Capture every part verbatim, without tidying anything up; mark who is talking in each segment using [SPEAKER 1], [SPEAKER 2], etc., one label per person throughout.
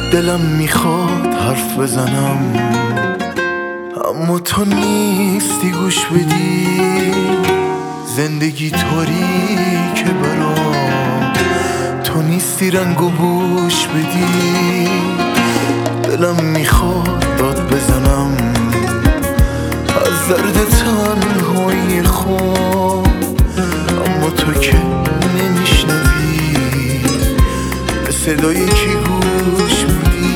[SPEAKER 1] دلم میخواد حرف بزنم اما تو نیستی گوش بدی. زندگی طوری که برام تو نیستی رنگ و بوش بدی. دلم میخواد داد بزنم از درد تنهایی خود، اما تو که نمیشنوی به صدای کی گوش میدی.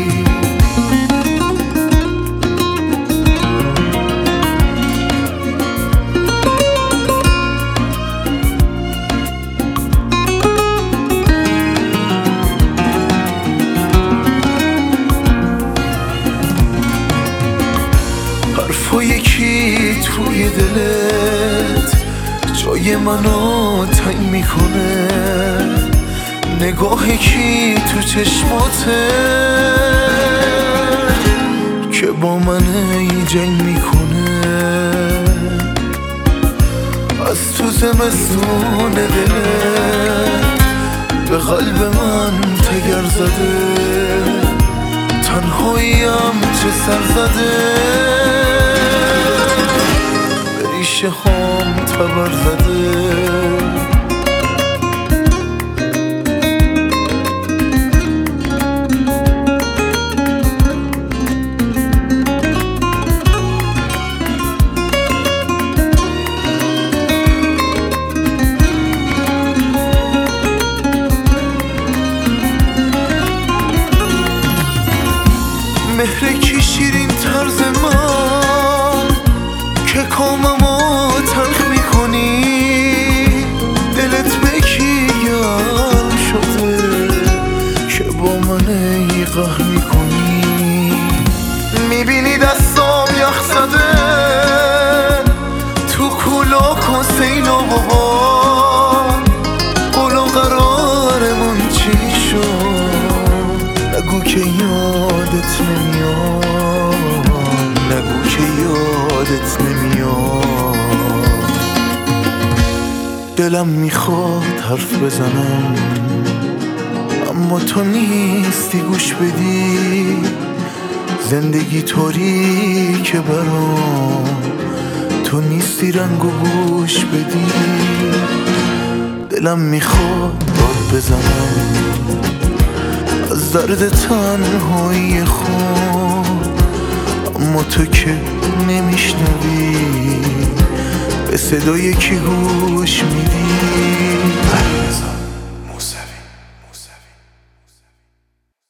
[SPEAKER 1] حرفای یکی توی دلت جای منو تنگ میکنه. نگاه کی تو چشماته که با من ای جنگ میکنه. از تو زمستون دلت به قلب من تگر زده. تنهاییم چه سر زده، به ریشه هام تبر زده. مهر کی شیرین طرز من که کاممو تلخ میکنی. دلت به کی گرم شده که با من ای قهر میکنی. میبینی دستام یخ زده تو کولاک و سیلاب و باد. قول و قرارمون چی شد نگو که یادت نمیاد، نگو که یادت نمیاد. دلم میخواد حرف بزنم اما تو نیستی گوش بدی. زندگی طوری که برام تو نیستی رنگ و بوش بدی. دلم میخواد داد بزنم از درد تنهایی خود، اما تو که نمیشنوی به صدای کی گوش میدی.